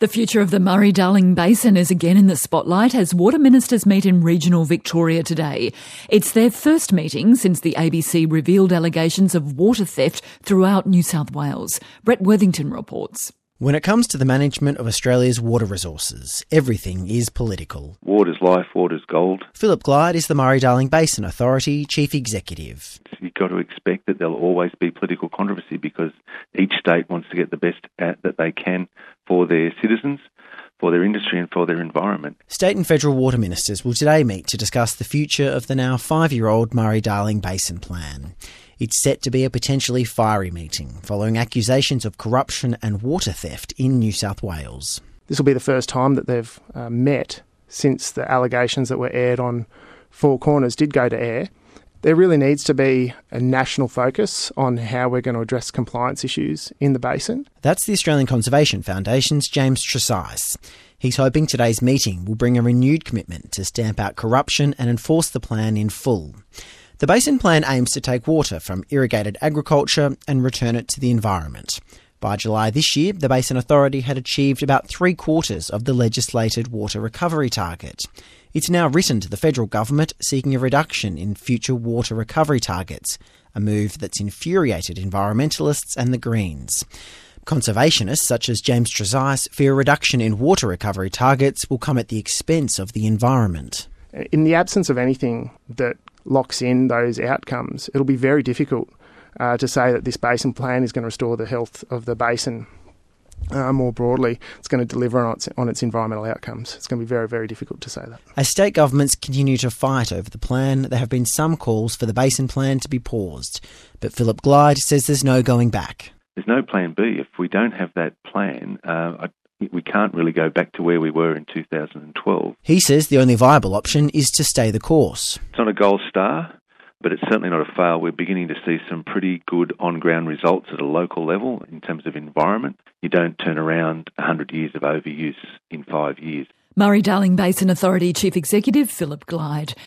The future of the Murray-Darling Basin is again in the spotlight as water ministers meet in regional Victoria today. It's their first meeting since the ABC revealed allegations of water theft throughout New South Wales. Brett Worthington reports. When it comes to the management of Australia's water resources, everything is political. Water's life, water's gold. Philip Glyde is the Murray-Darling Basin Authority Chief Executive. You've got to expect that there'll always be political controversy because each state wants to get the best that they can for their citizens, for their industry and for their environment. State and federal water ministers will today meet to discuss the future of the now 5-year-old Murray-Darling Basin Plan. It's set to be a potentially fiery meeting following accusations of corruption and water theft in New South Wales. This will be the first time that they've met since the allegations that were aired on Four Corners did go to air. There really needs to be a national focus on how we're going to address compliance issues in the basin. That's the Australian Conservation Foundation's James Trezise. He's hoping today's meeting will bring a renewed commitment to stamp out corruption and enforce the plan in full. The Basin Plan aims to take water from irrigated agriculture and return it to the environment. By July this year, the Basin Authority had achieved about 3/4 of the legislated water recovery target. It's now written to the federal government seeking a reduction in future water recovery targets, a move that's infuriated environmentalists and the Greens. Conservationists such as James Trezise fear a reduction in water recovery targets will come at the expense of the environment. In the absence of anything that locks in those outcomes, it'll be very difficult to say that this basin plan is going to restore the health of the basin more broadly. It's going to deliver on its environmental outcomes. It's going to be very, very difficult to say that. As state governments continue to fight over the plan, there have been some calls for the basin plan to be paused. But Philip Glyde says there's no going back. There's no plan B. If we don't have that plan, we can't really go back to where we were in 2012. He says the only viable option is to stay the course. It's not a gold star, but it's certainly not a fail. We're beginning to see some pretty good on-ground results at a local level in terms of environment. You don't turn around 100 years of overuse in 5 years. Murray-Darling Basin Authority Chief Executive Philip Glyde.